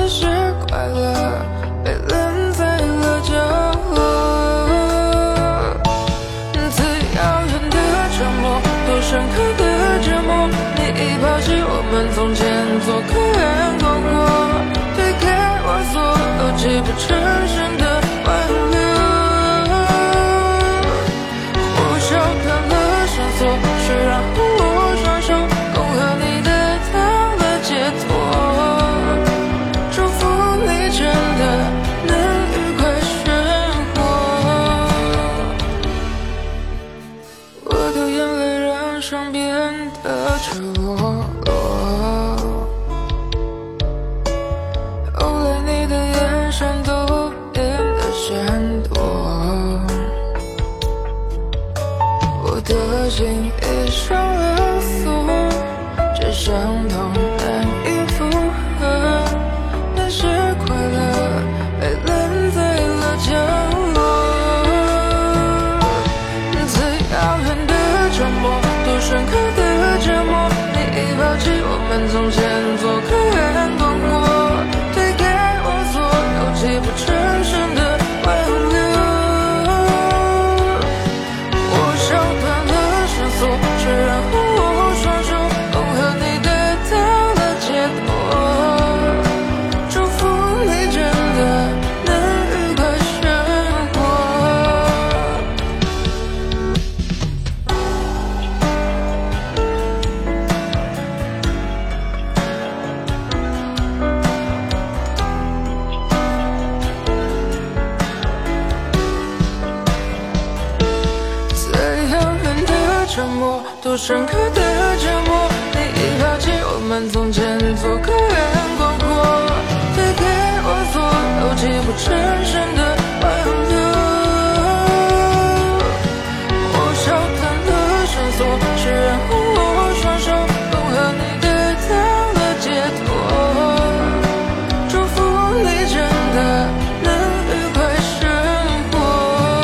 那些快乐被烂在了角落。最遥远的沉默，多深刻的折磨，你已抛弃我们从前做客人广阔，推开我所有泣不成声的挽留。我烧断了绳索，是让我双手勾合你得到了解脱，祝福你真的能愉快生活。我的眼泪让伤变得赤裸裸，后来你的眼神都变得闪躲，我的心已上了锁，这伤痛难以复合，那些快乐被烂在了角落。最遥远的沉默，多深刻的折磨，你已抛弃我们从前做客人广阔，推开我所有泣不成声的挽留。我烧断了绳索，却让我双手勾合你得到了解脱，祝福你真的能愉快生活。最遥远的沉默，多深刻的折磨，你已抛弃我们从前做客人广阔，推开我所有泣不成声的